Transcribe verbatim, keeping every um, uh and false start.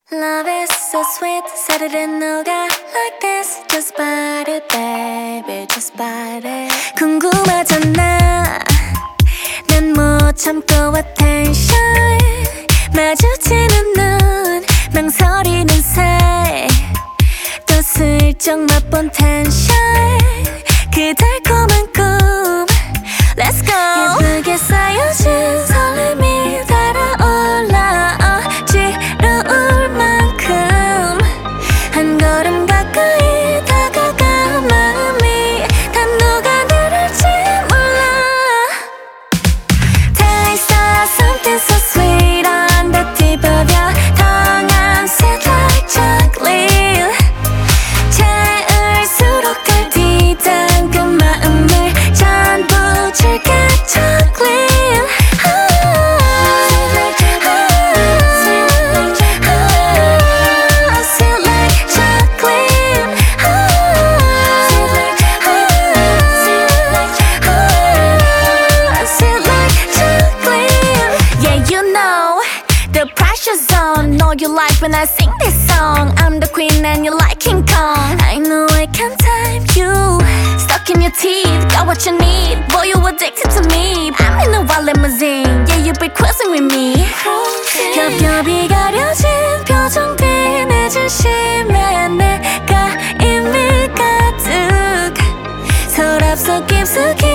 Love is so sweet, said it in 녹아 like this. Just bite it, baby, just bite it. 궁금하잖아, 난 못 참고 attention. 마주치는 눈, 망설이는 사이, 또 슬쩍 맛본 텐션. 그 달콤한 꿈, let's go. 예쁘게 쌓여진 설렘이 달아올라. 어, 지루울 만큼 한 걸음 가까이 다가가. 마음이 다 녹아내릴지 몰라. Taste of something so sweet on the tip of your tongue. I'm sweet like chocolate. 채울수록 더 뒤담 그 마음을 전부 줄게. Chocolate. Know you like when I sing this song. I'm the queen and you like King Kong. I know I can't time you. Stuck in your teeth, got what you need. Boy, you addicted to me. I'm in a wild limousine. Yeah, you be cruising with me. 겹겹이 가려진 표정 뒤 내 진심에 내가 이미 가득 서랍 속 깊숙이